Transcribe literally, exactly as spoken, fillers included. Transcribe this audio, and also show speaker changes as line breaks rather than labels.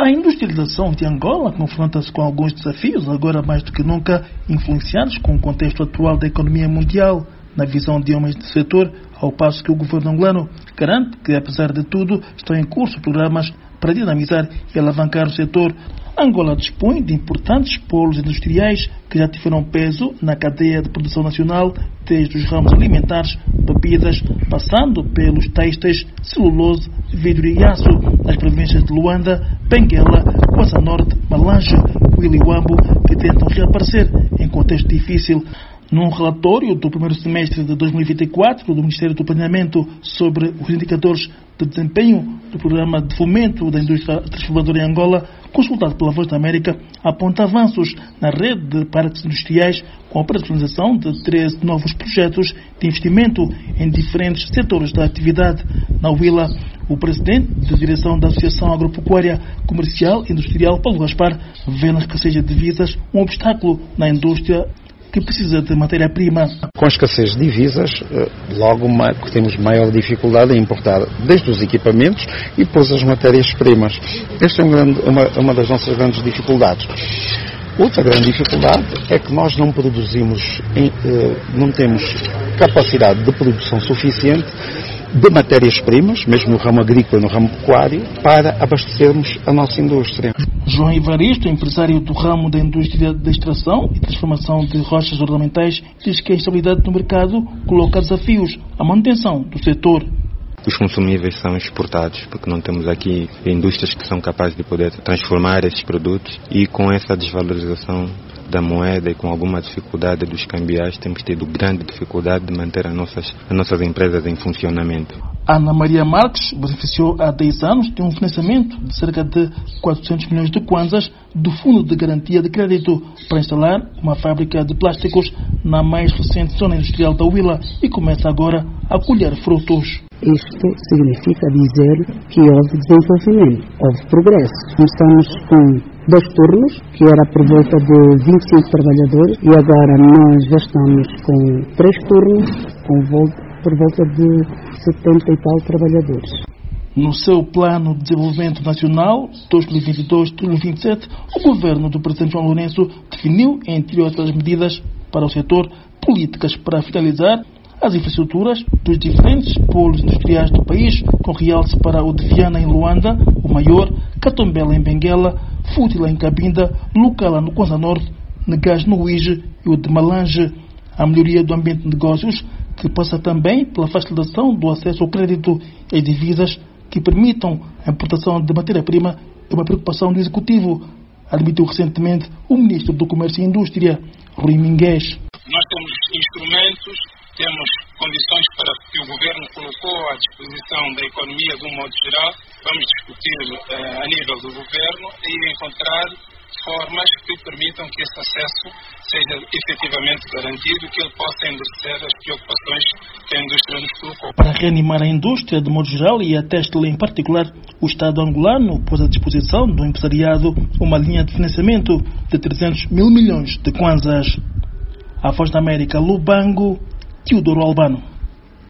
A industrialização de Angola confronta-se com alguns desafios, agora mais do que nunca influenciados com o contexto atual da economia mundial, na visão de homens do setor, ao passo que o governo angolano garante que, apesar de tudo, estão em curso programas para dinamizar e alavancar o setor. Angola dispõe de importantes polos industriais que já tiveram peso na cadeia de produção nacional, desde os ramos alimentares, bebidas, passando pelos têxteis, celulose, vidro e aço, nas províncias de Luanda, Benguela, Kwanza Norte, Malanje, Williwambo, que tentam reaparecer em contexto difícil. Num relatório do primeiro semestre de dois mil e vinte e quatro do Ministério do Planeamento sobre os indicadores de desempenho do Programa de Fomento da Indústria Transformadora em Angola, consultado pela Voz da América, aponta avanços na rede de parques industriais com a operacionalização de treze novos projetos de investimento em diferentes setores da atividade. Na Huila, o presidente da direção da Associação Agropecuária Comercial e Industrial, Paulo Gaspar, vê na escassez de divisas um obstáculo na indústria que precisa de matéria-prima.
Com a escassez de divisas, logo temos maior dificuldade em importar desde os equipamentos e depois as matérias-primas. Esta é uma, uma das nossas grandes dificuldades. Outra grande dificuldade é que nós não produzimos, não temos capacidade de produção suficiente de matérias-primas, mesmo no ramo agrícola e no ramo pecuário, para abastecermos a nossa indústria.
João Evaristo, empresário do ramo da indústria de extração e transformação de rochas ornamentais, diz que a instabilidade no mercado coloca desafios à manutenção do setor.
Os consumíveis são exportados, porque não temos aqui indústrias que são capazes de poder transformar esses produtos, e com essa desvalorização da moeda e com alguma dificuldade dos cambiais, temos tido grande dificuldade de manter as nossas, as nossas empresas em funcionamento.
Ana Maria Marques beneficiou há dez anos de um financiamento de cerca de quatrocentos milhões de kwanzas do Fundo de Garantia de Crédito para instalar uma fábrica de plásticos na mais recente zona industrial da Huila e começa agora a colher frutos.
Isto significa dizer que houve desenvolvimento, houve progresso. Começamos com dois turnos, que era por volta de vinte e cinco trabalhadores, e agora nós já estamos com três turnos, com volta, por volta de setenta e tal trabalhadores.
No seu Plano de Desenvolvimento Nacional dois mil e vinte e dois a dois mil e vinte e sete, o governo do presidente João Lourenço definiu, entre outras medidas para o setor, políticas para finalizar as infraestruturas dos diferentes polos industriais do país, com realce para o de Viana em Luanda, o Maior, Catombela em Benguela, Fútila em Cabinda, Lucala no Kwanza Norte, Negás no Uíge e o de Malanje. A melhoria do ambiente de negócios, que passa também pela facilitação do acesso ao crédito e divisas que permitam a importação de matéria-prima, é uma preocupação do Executivo, admitiu recentemente o Ministro do Comércio e Indústria, Rui Mingués.
Nós temos instrumentos, temos condições para que o Governo colocou à disposição da economia de um modo geral. Vamos discutir eh, a nível do Governo e encontrar formas que permitam que esse acesso seja efetivamente garantido e que ele possa endurecer as preocupações que a indústria nos colocou.
Para reanimar a indústria de modo geral e a têxtil em particular, o Estado angolano pôs à disposição do empresariado uma linha de financiamento de trezentos mil milhões de kwanzas. A Voz da América, Lubango, Teodoro Albano.